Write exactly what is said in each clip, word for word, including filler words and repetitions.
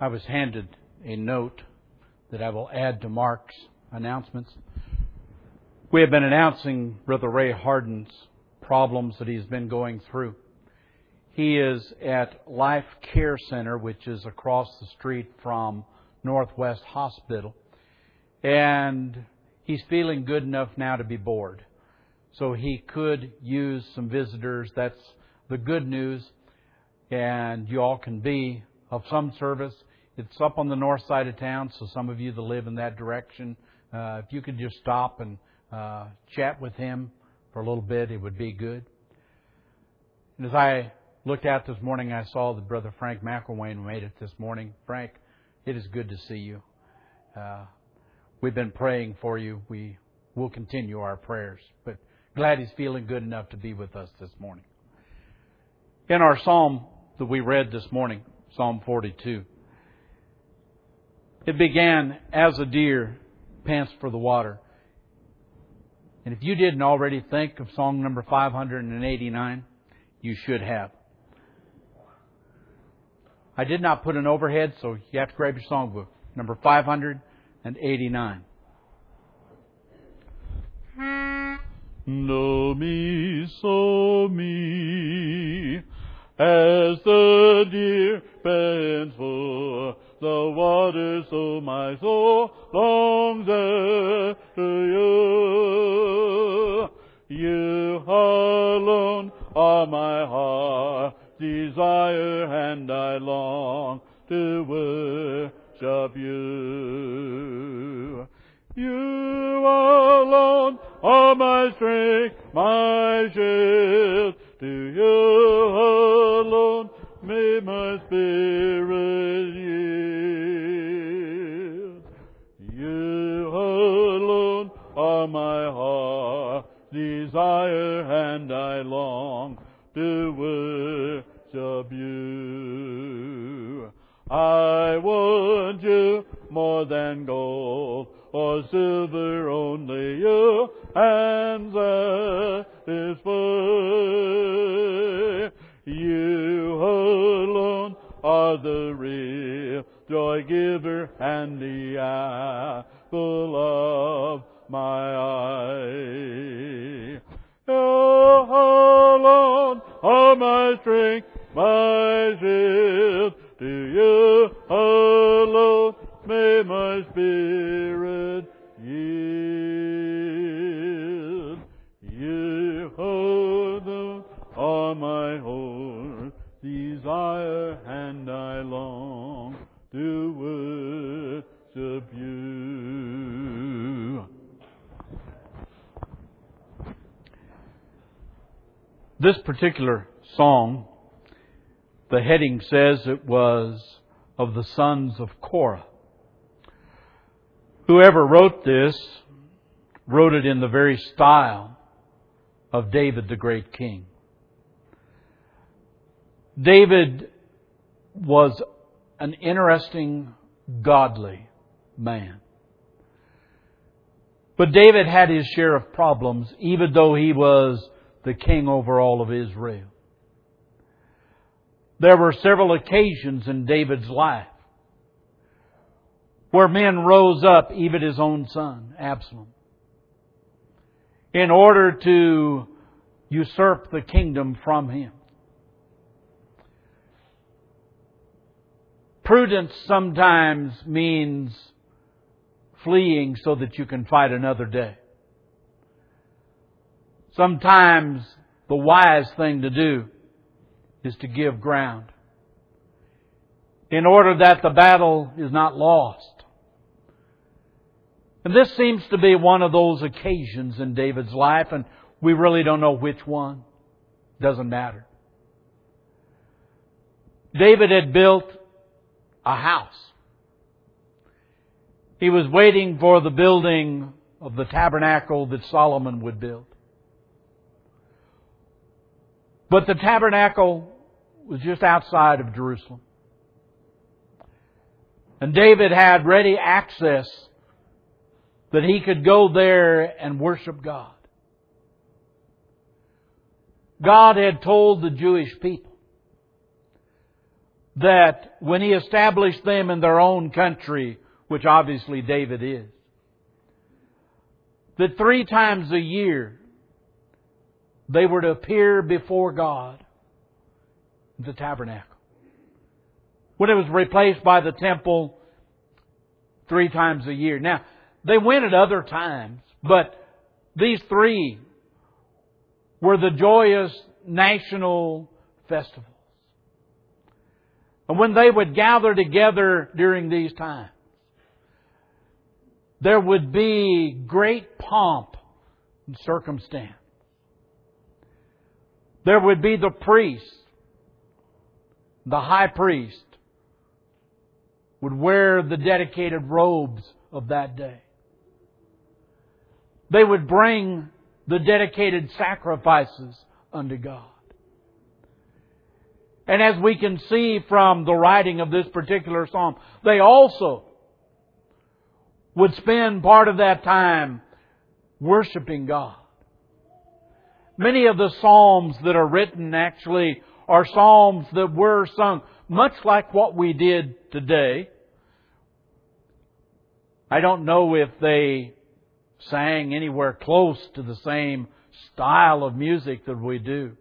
I was handed a note that I will add to Mark's announcements. We have been announcing Brother Ray Harden's problems that he's been going through. He is at Life Care Center, which is across the street from Northwest Hospital. And he's feeling good enough now to be bored. So he could use some visitors. That's the good news. And you all can be of some service. It's up on the north side of town, so some of you that live in that direction, uh, if you could just stop and uh, chat with him for a little bit, it would be good. And as I looked out this morning, I saw that Brother Frank McElwain made it this morning. Frank, it is good to see you. Uh, we've been praying for you. We will continue our prayers, but glad he's feeling good enough to be with us this morning. In our psalm that we read this morning, Psalm forty-two, it began, as a deer pants for the water. And if you didn't already think of song number five hundred eighty-nine, you should have. I did not put an overhead, so you have to grab your songbook. Number five hundred eighty-nine. Know me, so me, as the deer pants for the water, so my soul longs after you. You alone are my heart's desire, and I long to worship you. You alone are my strength, my shield. To you alone may my spirit yield. You alone are my heart's desire, and I long to worship you. I want you more than gold or silver, only you and satisfy. You alone are the real joy giver and the apple of my eye. You alone are my strength, my shield. To you alone may my spirit yield. You alone are my whole desire, and I long to worship you. This particular song, the heading says it was of the sons of Korah. Whoever wrote this wrote it in the very style of David, the great king. David was an interesting, godly man. But David had his share of problems, even though he was the king over all of Israel. There were several occasions in David's life where men rose up, even his own son, Absalom, in order to usurp the kingdom from him. Prudence sometimes means fleeing so that you can fight another day. Sometimes the wise thing to do is to give ground, in order that the battle is not lost. And this seems to be one of those occasions in David's life, and we really don't know which one. Doesn't matter. David had built a house. He was waiting for the building of the tabernacle that Solomon would build. But the tabernacle was just outside of Jerusalem. And David had ready access that he could go there and worship God. God had told the Jewish people that when He established them in their own country, which obviously David is, that three times a year they were to appear before God in the tabernacle. When it was replaced by the temple, three times a year. Now, they went at other times, but these three were the joyous national festivals. And when they would gather together during these times, there would be great pomp and circumstance. There would be the priest, the high priest, would wear the dedicated robes of that day. They would bring the dedicated sacrifices unto God. And as we can see from the writing of this particular psalm, they also would spend part of that time worshiping God. Many of the psalms that are written actually are psalms that were sung much like what we did today. I don't know if they sang anywhere close to the same style of music that we do.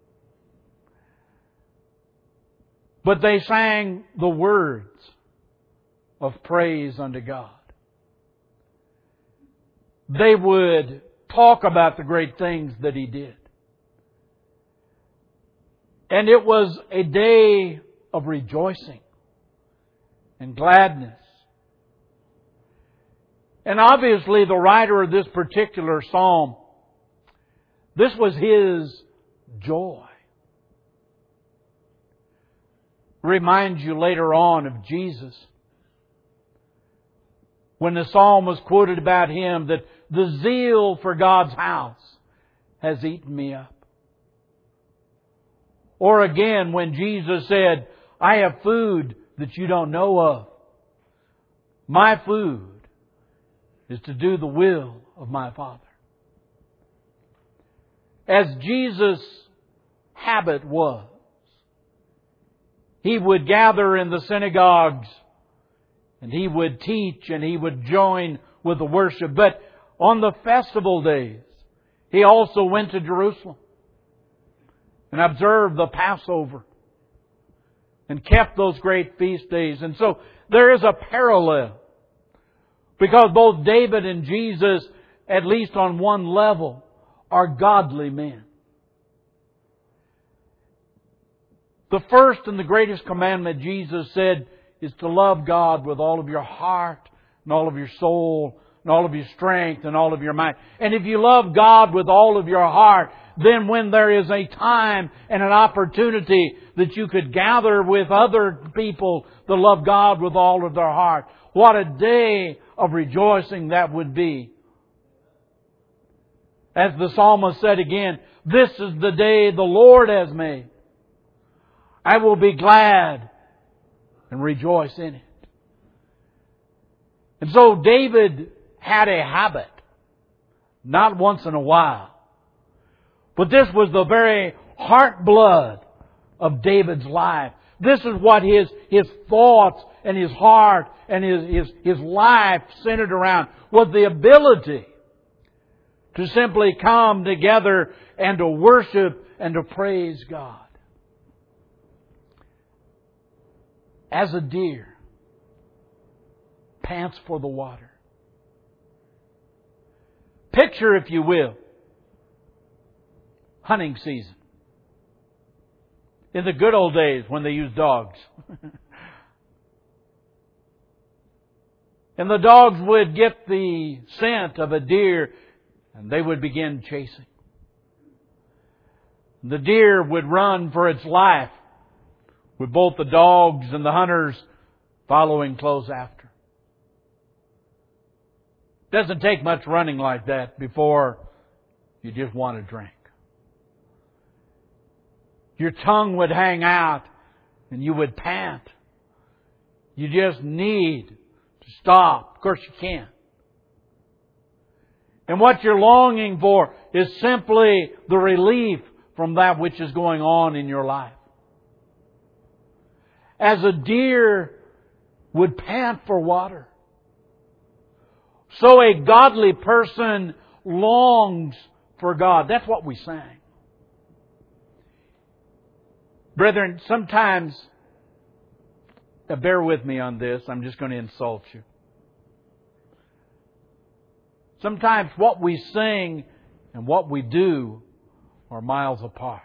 But they sang the words of praise unto God. They would talk about the great things that He did. And it was a day of rejoicing and gladness. And obviously the writer of this particular psalm, this was his joy. Reminds you later on of Jesus. When the psalm was quoted about Him, that the zeal for God's house has eaten me up. Or again, when Jesus said, I have food that you don't know of. My food is to do the will of my Father. As Jesus' habit was, He would gather in the synagogues and He would teach and He would join with the worship. But on the festival days, He also went to Jerusalem and observed the Passover and kept those great feast days. And so there is a parallel, because both David and Jesus, at least on one level, are godly men. The first and the greatest commandment, Jesus said, is to love God with all of your heart and all of your soul and all of your strength and all of your mind. And if you love God with all of your heart, then when there is a time and an opportunity that you could gather with other people that love God with all of their heart, what a day of rejoicing that would be. As the psalmist said again, this is the day the Lord has made. I will be glad and rejoice in it. And so David had a habit, not once in a while, but this was the very heart blood of David's life. This is what his, his thoughts and his heart and his, his, his life centered around, was the ability to simply come together and to worship and to praise God. As a deer pants for the water. Picture, if you will, hunting season. In the good old days when they used dogs. And the dogs would get the scent of a deer and they would begin chasing. The deer would run for its life, with both the dogs and the hunters following close after. Doesn't take much running like that before you just want to drink. Your tongue would hang out and you would pant. You just need to stop. Of course you can't. And what you're longing for is simply the relief from that which is going on in your life. as a deer would pant for water, so a godly person longs for God. That's what we sang. Brethren, sometimes, now bear with me on this, I'm just going to insult you. Sometimes what we sing and what we do are miles apart.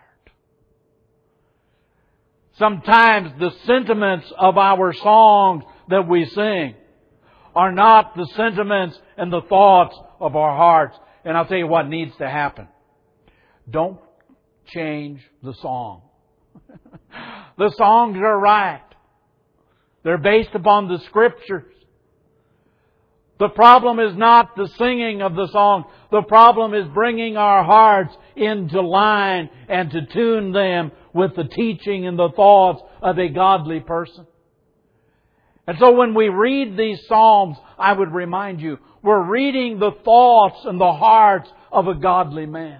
Sometimes the sentiments of our songs that we sing are not the sentiments and the thoughts of our hearts. And I'll tell you what needs to happen. Don't change the song. The songs are right. They're based upon the Scriptures. The problem is not the singing of the song. The problem is bringing our hearts into line and to tune them with the teaching and the thoughts of a godly person. And so when we read these Psalms, I would remind you, we're reading the thoughts and the hearts of a godly man.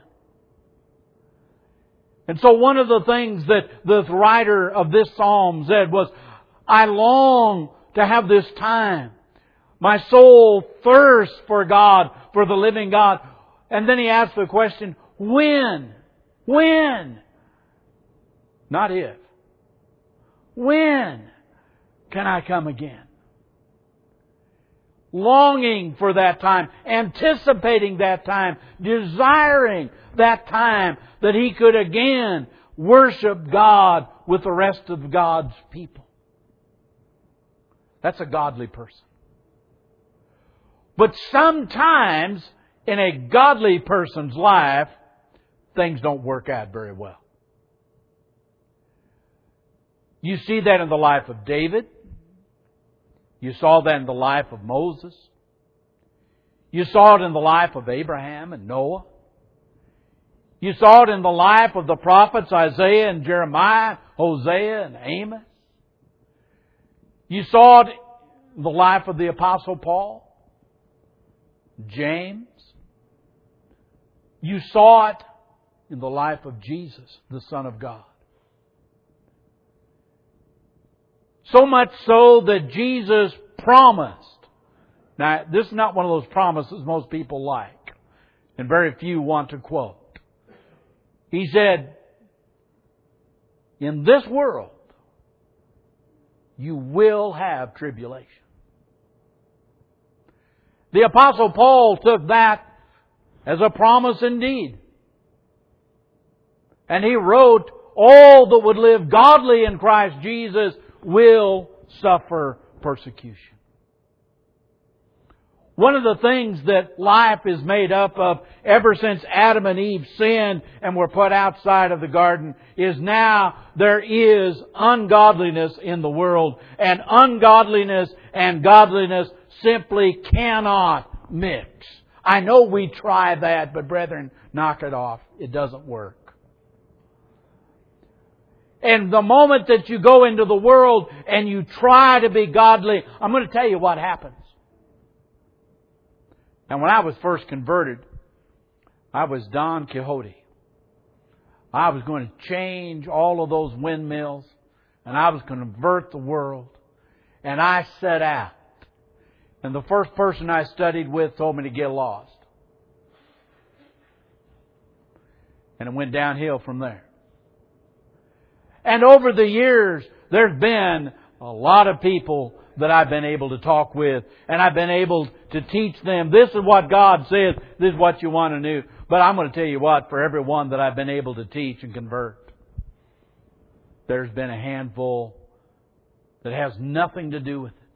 And so one of the things that the writer of this Psalm said was, I long to have this time. My soul thirsts for God, for the living God. And then he asked the question, when? When? Not if. When can I come again? Longing for that time, anticipating that time, desiring that time that he could again worship God with the rest of God's people. That's a godly person. But sometimes in a godly person's life, things don't work out very well. You see that in the life of David. You saw that in the life of Moses. You saw it in the life of Abraham and Noah. You saw it in the life of the prophets Isaiah and Jeremiah, Hosea and Amos. You saw it in the life of the Apostle Paul, James. You saw it in the life of Jesus, the Son of God. So much so that Jesus promised. Now, this is not one of those promises most people like, and very few want to quote. He said, in this world, you will have tribulation. The Apostle Paul took that as a promise indeed. And he wrote, all that would live godly in Christ Jesus will suffer persecution. One of the things that life is made up of ever since Adam and Eve sinned and were put outside of the garden is now there is ungodliness in the world. And ungodliness and godliness simply cannot mix. I know we try that, but brethren, knock it off. It doesn't work. And the moment that you go into the world and you try to be godly, I'm going to tell you what happens. And when I was first converted, I was Don Quixote. I was going to change all of those windmills, and I was going to convert the world. And I set out. And the first person I studied with told me to get lost. And it went downhill from there. And over the years, there's been a lot of people that I've been able to talk with. And I've been able to teach them, this is what God says, this is what you want to do. But I'm going to tell you what, for every one that I've been able to teach and convert, there's been a handful that has nothing to do with it.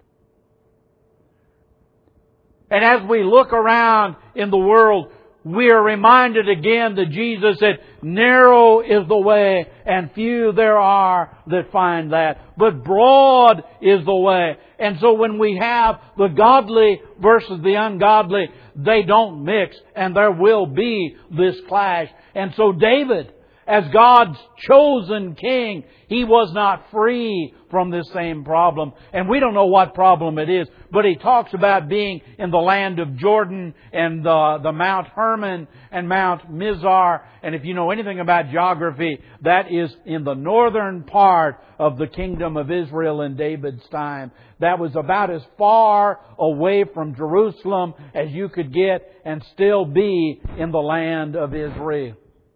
And as we look around in the world, we are reminded again that Jesus said, narrow is the way and few there are that find that. But broad is the way. And so when we have the godly versus the ungodly, they don't mix and there will be this clash. And so David, as God's chosen king, He was not free from this same problem. And we don't know what problem it is, but He talks about being in the land of Jordan and the, the Mount Hermon and Mount Mizar. And if you know anything about geography, that is in the northern part of the kingdom of Israel in David's time. That was about as far away from Jerusalem as you could get and still be in the land of Israel.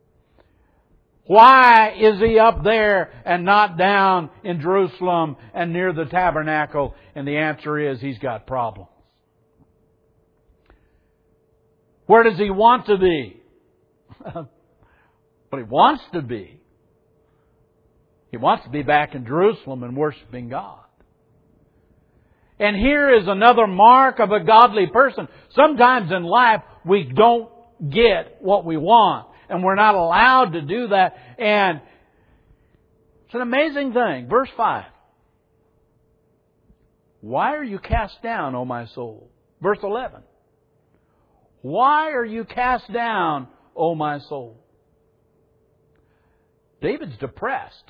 Why is He up there and not down in Jerusalem and near the tabernacle? And the answer is He's got problems. Where does He want to be? But He wants to be. He wants to be back in Jerusalem and worshiping God. And here is another mark of a godly person. Sometimes in life we don't get what we want. And we're not allowed to do that. And it's an amazing thing. Verse five. Why are you cast down, O my soul? Verse eleven. Why are you cast down, O my soul? David's depressed.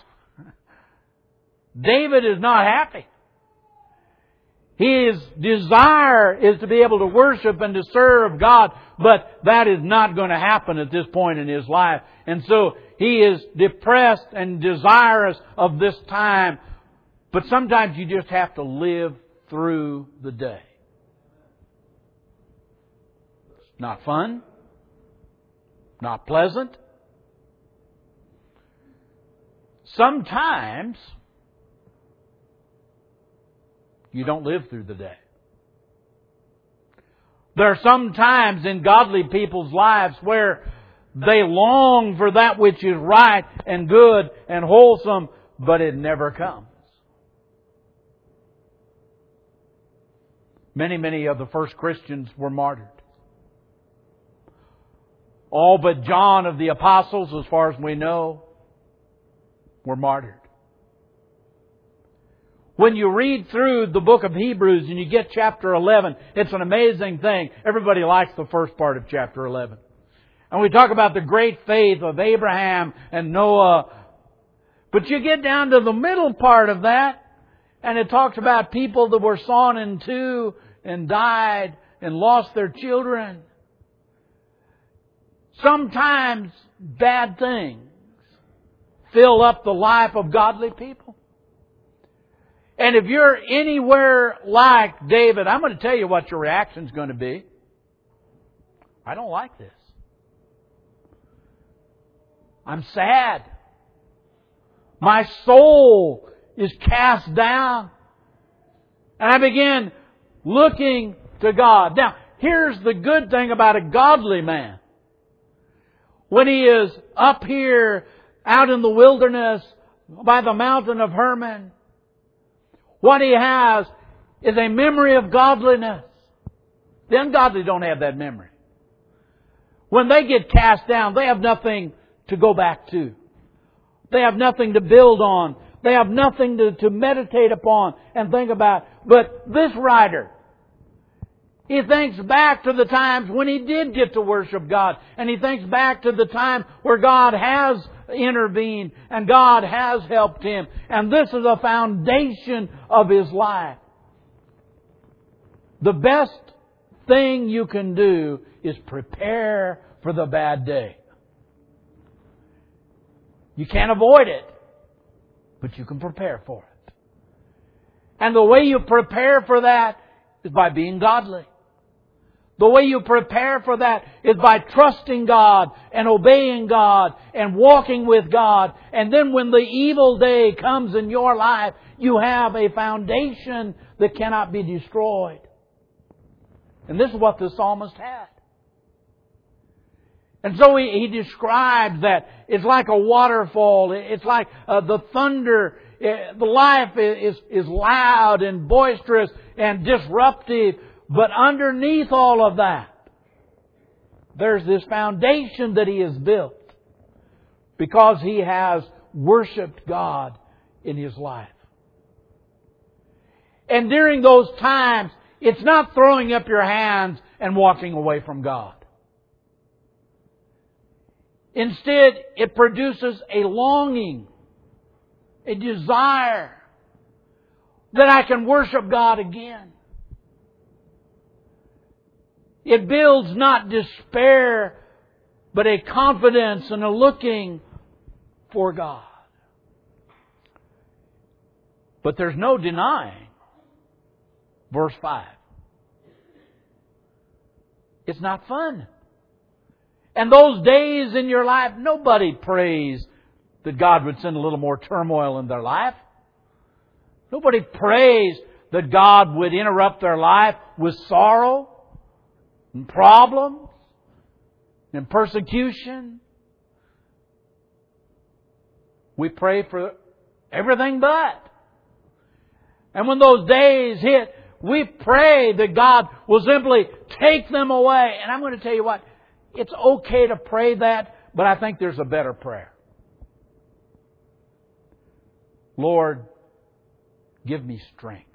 David is not happy. His desire is to be able to worship and to serve God, but that is not going to happen at this point in his life. And so he is depressed and desirous of this time. But sometimes you just have to live through the day. It's not fun. Not pleasant. Sometimes you don't live through the day. There are some times in godly people's lives where they long for that which is right and good and wholesome, but it never comes. Many, many of the first Christians were martyred. All but John of the Apostles, as far as we know, were martyred. When you read through the book of Hebrews and you get chapter eleven, it's an amazing thing. Everybody likes the first part of chapter eleven. And we talk about the great faith of Abraham and Noah. But you get down to the middle part of that, and it talks about people that were sawn in two and died and lost their children. Sometimes bad things fill up the life of godly people. And if you're anywhere like David, I'm going to tell you what your reaction's going to be. I don't like this. I'm sad. My soul is cast down. And I begin looking to God. Now, here's the good thing about a godly man. When he is up here out in the wilderness by the mountain of Hermon, what he has is a memory of godliness. The ungodly don't have that memory. When they get cast down, they have nothing to go back to. They have nothing to build on. They have nothing to, to meditate upon and think about. But this writer, he thinks back to the times when he did get to worship God. And he thinks back to the time where God has intervened and God has helped him. And this is a foundation of his life. The best thing you can do is prepare for the bad day. You can't avoid it, but you can prepare for it. And the way you prepare for that is by being godly. The way you prepare for that is by trusting God and obeying God and walking with God. And then when the evil day comes in your life, you have a foundation that cannot be destroyed. And this is what the psalmist had. And so he, he describes that it's like a waterfall. It's like uh, the thunder. The life is, is loud and boisterous and disruptive. But underneath all of that, there's this foundation that he has built because he has worshiped God in his life. And during those times, it's not throwing up your hands and walking away from God. Instead, it produces a longing, a desire that I can worship God again. It builds not despair, but a confidence and a looking for God. But there's no denying. Verse five. It's not fun. And those days in your life, nobody prays that God would send a little more turmoil in their life. Nobody prays that God would interrupt their life with sorrow and problems and persecution. We pray for everything but. And when those days hit, we pray that God will simply take them away. And I'm going to tell you what, it's okay to pray that, but I think there's a better prayer. Lord, give me strength.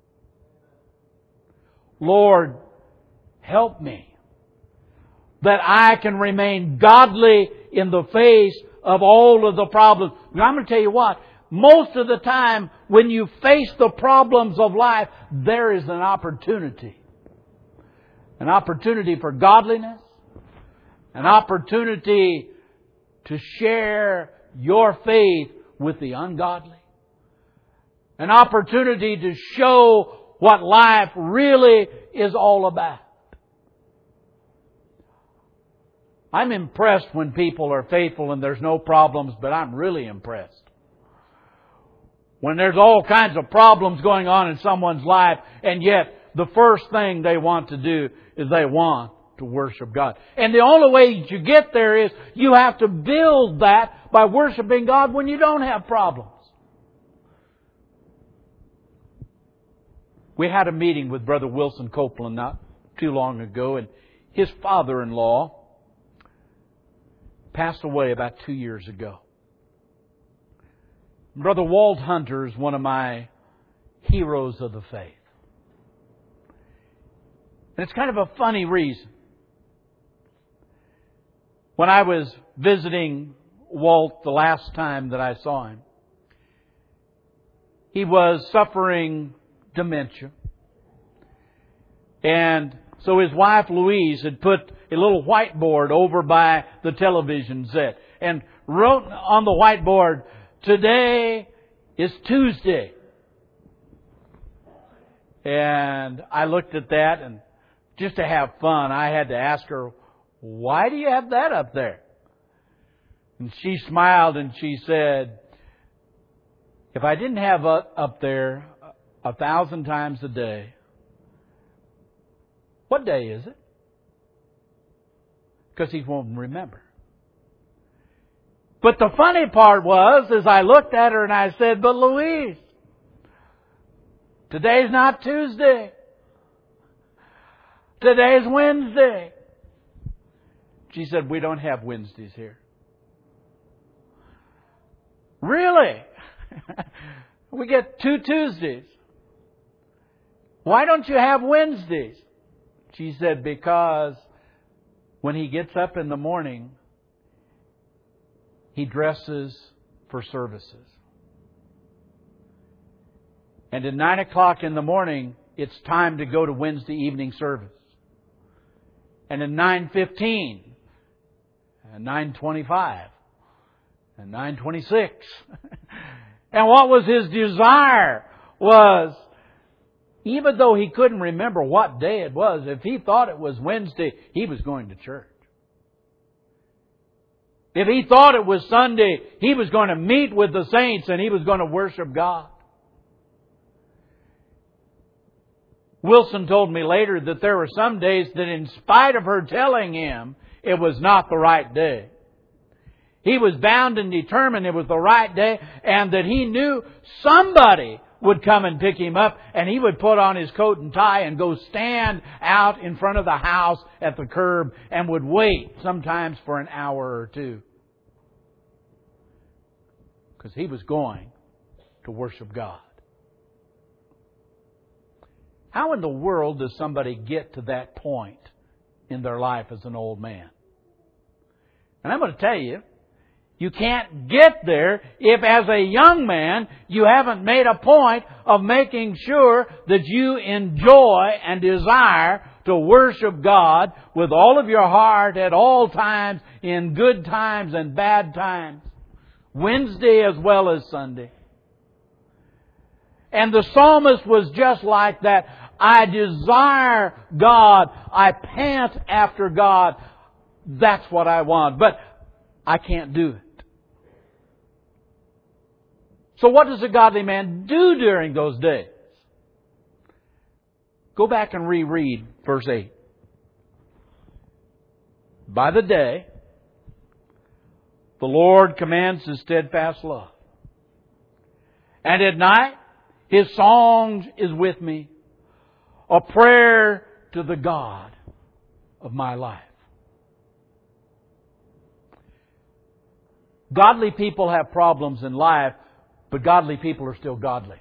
Lord, help me that I can remain godly in the face of all of the problems. Now, I'm going to tell you what, most of the time when you face the problems of life, there is an opportunity. An opportunity for godliness. An opportunity to share your faith with the ungodly. An opportunity to show what life really is all about. I'm impressed when people are faithful and there's no problems, but I'm really impressed when there's all kinds of problems going on in someone's life, and yet the first thing they want to do is they want to worship God. And the only way you get there is you have to build that by worshiping God when you don't have problems. We had a meeting with Brother Wilson Copeland not too long ago, and his father-in-law passed away about two years ago. Brother Walt Hunter is one of my heroes of the faith. And it's kind of a funny reason. When I was visiting Walt the last time that I saw him, he was suffering dementia. And so his wife Louise had put a little whiteboard over by the television set and wrote on the whiteboard, "Today is Tuesday." And I looked at that, and just to have fun, I had to ask her, "Why do you have that up there?" And she smiled and she said, "If I didn't have it up there a thousand times a day, what day is it?" Because he won't remember. But the funny part was, as I looked at her and I said, "But Louise, today's not Tuesday. Today's Wednesday." She said, "We don't have Wednesdays here." "Really? We get two Tuesdays. Why don't you have Wednesdays?" She said, "Because when he gets up in the morning, he dresses for services. And at nine o'clock in the morning, it's time to go to Wednesday evening service. And at nine fifteen, and nine twenty-five, and nine twenty-six. And what was his desire was, even though he couldn't remember what day it was, if he thought it was Wednesday, he was going to church. If he thought it was Sunday, he was going to meet with the saints and he was going to worship God. Wilson told me later that there were some days that in spite of her telling him it was not the right day, he was bound and determined it was the right day, and that he knew somebody would come and pick him up, and he would put on his coat and tie and go stand out in front of the house at the curb and would wait sometimes for an hour or two. Because he was going to worship God. How in the world does somebody get to that point in their life as an old man? And I'm going to tell you, you can't get there if as a young man you haven't made a point of making sure that you enjoy and desire to worship God with all of your heart at all times, in good times and bad times. Wednesday as well as Sunday. And the psalmist was just like that. I desire God. I pant after God. That's what I want. But I can't do it. So what does a godly man do during those days? Go back and reread verse eight. By the day, the Lord commands His steadfast love. And at night, His song is with me, a prayer to the God of my life. Godly people have problems in life, but godly people are still godly.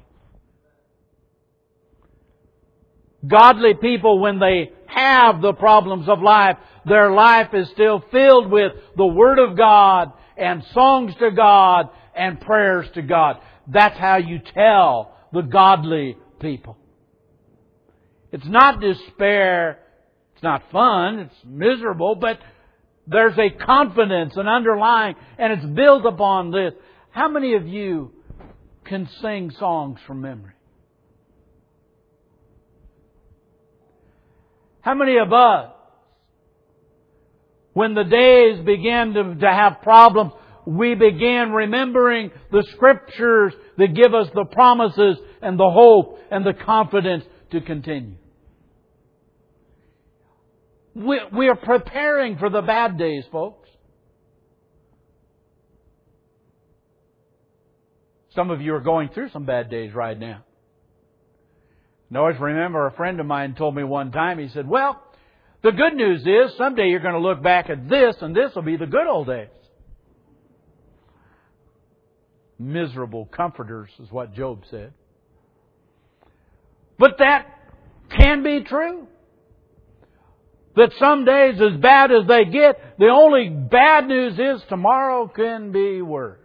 Godly people, when they have the problems of life, their life is still filled with the Word of God and songs to God and prayers to God. That's how you tell the godly people. It's not despair. It's not fun. It's miserable, but there's a confidence, an underlying, and it's built upon this. How many of you can sing songs from memory? How many of us, when the days begin to, to have problems, we begin remembering the Scriptures that give us the promises and the hope and the confidence to continue? We, we are preparing for the bad days, folks. Some of you are going through some bad days right now. I always remember a friend of mine told me one time, he said, well, the good news is someday you're going to look back at this and this will be the good old days. Miserable comforters is what Job said. But that can be true. That some days, as bad as they get, the only bad news is tomorrow can be worse.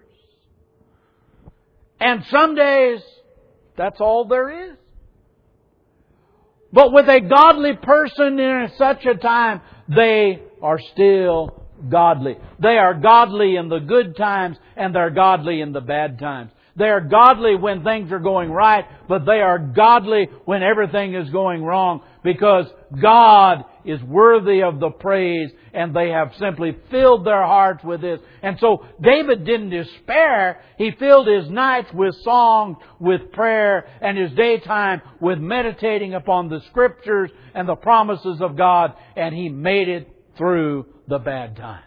And some days, that's all there is. But with a godly person in such a time, they are still godly. They are godly in the good times and they're godly in the bad times. They are godly when things are going right, but they are godly when everything is going wrong, because God is worthy of the praise and they have simply filled their hearts with this. And so David didn't despair. He filled his nights with song, with prayer, and his daytime with meditating upon the Scriptures and the promises of God, and he made it through the bad times.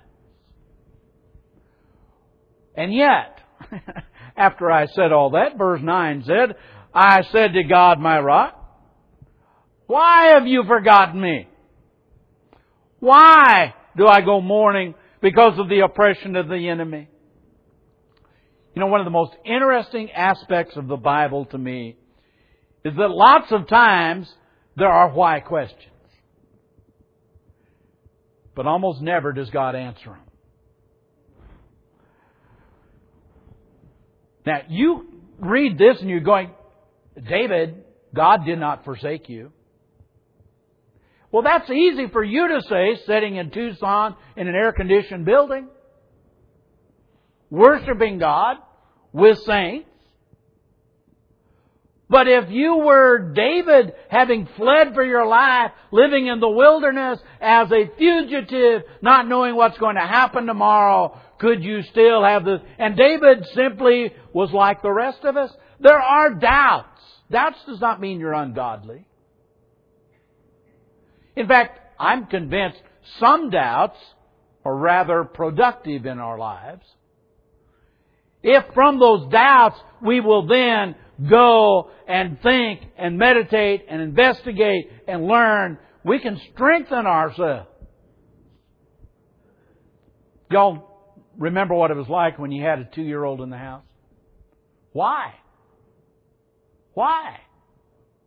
And yet, after I said all that, verse nine said, I said to God, my rock, why have you forgotten me? Why do I go mourning because of the oppression of the enemy? You know, one of the most interesting aspects of the Bible to me is that lots of times there are why questions. But almost never does God answer them. Now, you read this and you're going, David, God did not forsake you. Well, that's easy for you to say, sitting in Tucson in an air-conditioned building, worshiping God with saints. But if you were David, having fled for your life, living in the wilderness as a fugitive, not knowing what's going to happen tomorrow, could you still have this? And David simply was like the rest of us. There are doubts. Doubts does not mean you're ungodly. In fact, I'm convinced some doubts are rather productive in our lives. If from those doubts we will then go and think and meditate and investigate and learn, we can strengthen ourselves. Y'all remember what it was like when you had a two-year-old in the house? Why? Why?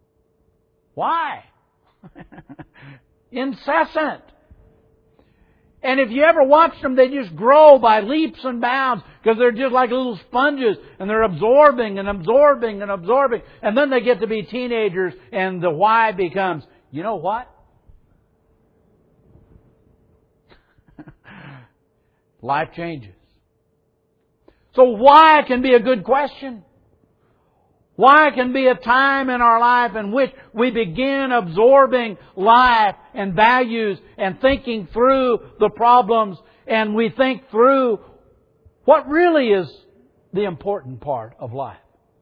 Why? Incessant. And if you ever watch them, they just grow by leaps and bounds because they're just like little sponges and they're absorbing and absorbing and absorbing. And then they get to be teenagers and the why becomes, you know what? Life changes. So why can be a good question. Why can be a time in our life in which we begin absorbing life and values and thinking through the problems, and we think through what really is the important part of life.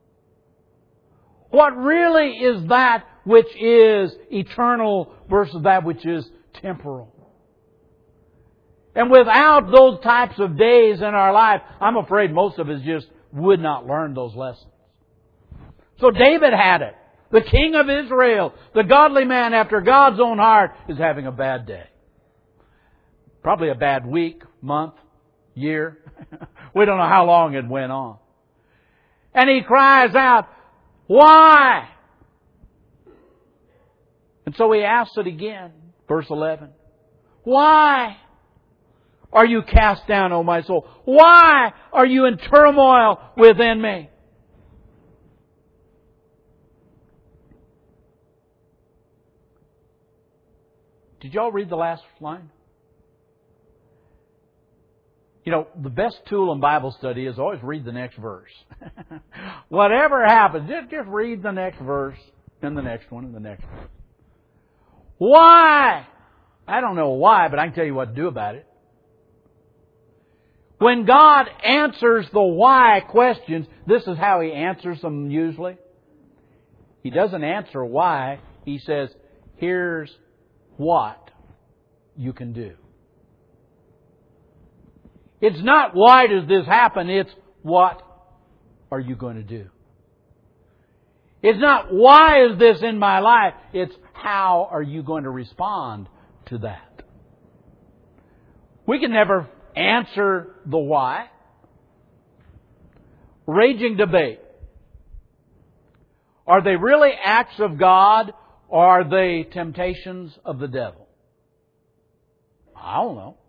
What really is that which is eternal versus that which is temporal. And without those types of days in our life, I'm afraid most of us just would not learn those lessons. So David had it. The king of Israel, the godly man after God's own heart, is having a bad day. Probably a bad week, month, year. We don't know how long it went on. And he cries out, why? And so he asks it again. Verse eleven. Why are you cast down, O my soul? Why are you in turmoil within me? Did y'all read the last line? You know, the best tool in Bible study is always read the next verse. Whatever happens, just, just read the next verse and the next one and the next one. Why? I don't know why, but I can tell you what to do about it. When God answers the why questions, this is how He answers them usually. He doesn't answer why. He says, here's what you can do. It's not why does this happen, it's what are you going to do. It's not why is this in my life, it's how are you going to respond to that. We can never answer the why. Raging debate. Are they really acts of God? Or are they temptations of the devil? I don't know.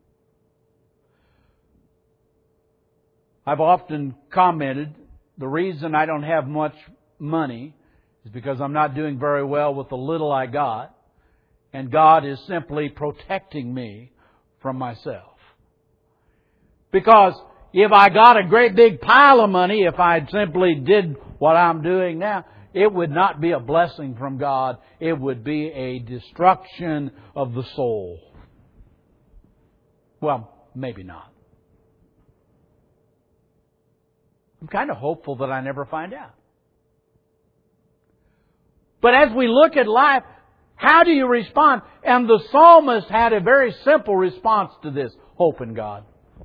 I've often commented the reason I don't have much money is because I'm not doing very well with the little I got. And God is simply protecting me from myself. Because if I got a great big pile of money, if I simply did what I'm doing now, it would not be a blessing from God. It would be a destruction of the soul. Well, maybe not. I'm kind of hopeful that I never find out. But as we look at life, how do you respond? And the psalmist had a very simple response to this. Hope in God.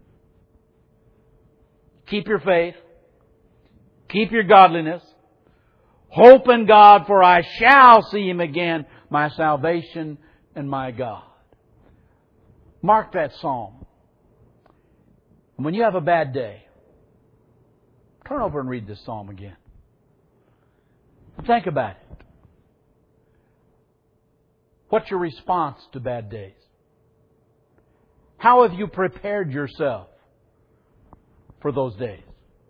Keep your faith. Keep your godliness. Hope in God, for I shall see Him again, my salvation and my God. Mark that psalm. And when you have a bad day, turn over and read this psalm again. Think about it. What's your response to bad days? How have you prepared yourself for those days?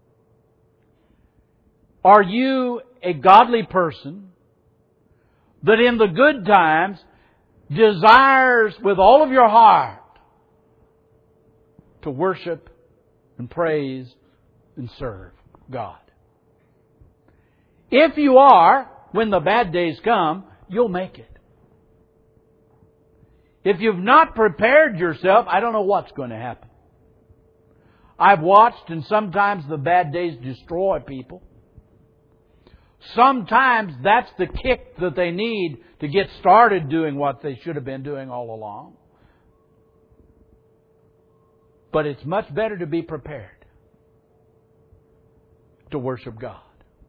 Are you a godly person that in the good times desires with all of your heart to worship and praise and serve God? If you are, when the bad days come, you'll make it. If you've not prepared yourself, I don't know what's going to happen. I've watched, and sometimes the bad days destroy people. Sometimes that's the kick that they need to get started doing what they should have been doing all along. But it's much better to be prepared to worship God.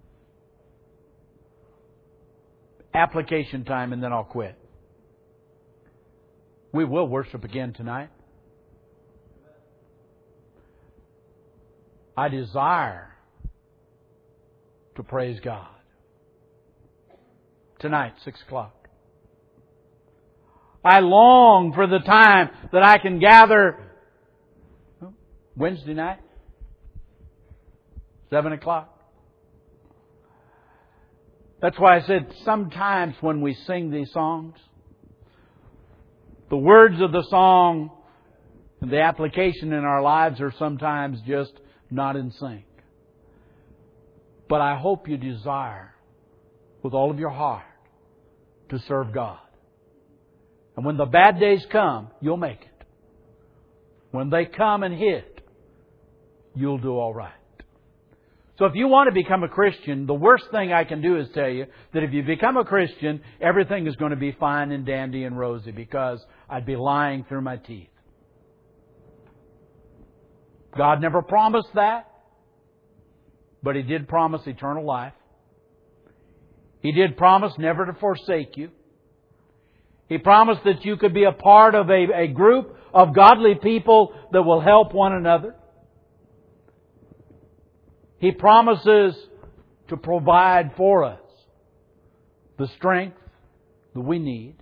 Application time, and then I'll quit. We will worship again tonight. I desire to praise God. Tonight, six o'clock. I long for the time that I can gather Wednesday night, seven o'clock. That's why I said sometimes when we sing these songs, the words of the song and the application in our lives are sometimes just not in sync. But I hope you desire with all of your heart to serve God. And when the bad days come, you'll make it. When they come and hit, you'll do all right. So if you want to become a Christian, the worst thing I can do is tell you that if you become a Christian, everything is going to be fine and dandy and rosy, because I'd be lying through my teeth. God never promised that, but He did promise eternal life. He did promise never to forsake you. He promised that you could be a part of a, a group of godly people that will help one another. He promises to provide for us the strength that we need.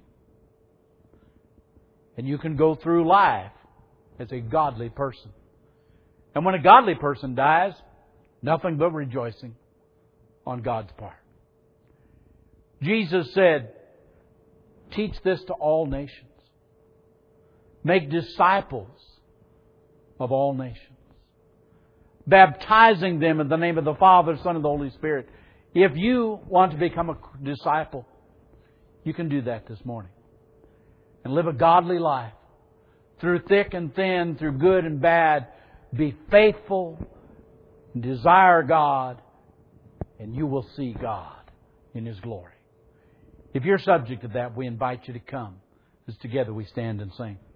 And you can go through life as a godly person. And when a godly person dies, nothing but rejoicing on God's part. Jesus said, teach this to all nations. Make disciples of all nations. Baptizing them in the name of the Father, Son, and the Holy Spirit. If you want to become a disciple, you can do that this morning. And live a godly life. Through thick and thin, through good and bad. Be faithful. And desire God. And you will see God in His glory. If you're subject to that, we invite you to come as together we stand and sing.